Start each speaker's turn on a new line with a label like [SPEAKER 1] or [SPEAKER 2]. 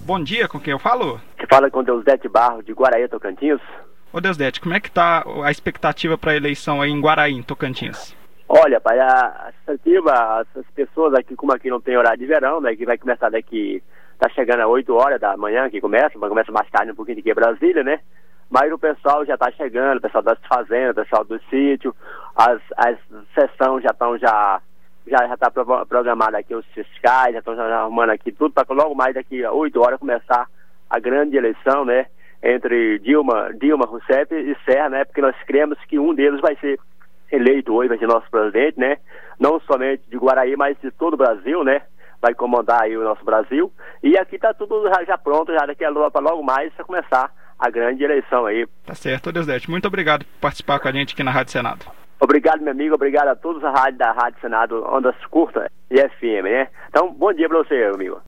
[SPEAKER 1] Bom dia, com quem eu falo?
[SPEAKER 2] Que fala com Deusdete Barro, de Guaraí, Tocantins.
[SPEAKER 1] Ô Deusdete, como é que tá a expectativa para a eleição aí em Guaraí, em Tocantins?
[SPEAKER 2] Olha, pai, a expectativa, as pessoas aqui, como aqui não tem horário de verão, né, que vai começar daqui, tá chegando às 8 horas da manhã que começa mais tarde um pouquinho de que Brasília, né? Mas o pessoal já tá chegando, o pessoal das fazendas, o pessoal do sítio, as sessões já está programada aqui, os fiscais já estão arrumando aqui tudo para logo mais daqui a 8 horas começar a grande eleição, né? Entre Dilma Rousseff e Serra, né? Porque nós cremos que um deles vai ser eleito hoje, vai ser nosso presidente, né? Não somente de Guaraí, mas de todo o Brasil, né? Vai comandar aí o nosso Brasil. E aqui tá tudo já pronto, já daqui a logo mais para começar a grande eleição aí.
[SPEAKER 1] Tá certo, Deusdete. Muito obrigado por participar com a gente aqui na Rádio Senado.
[SPEAKER 2] Obrigado, meu amigo. Obrigado a todos da Rádio Senado, ondas curtas e FM, né? Então, bom dia para você, amigo.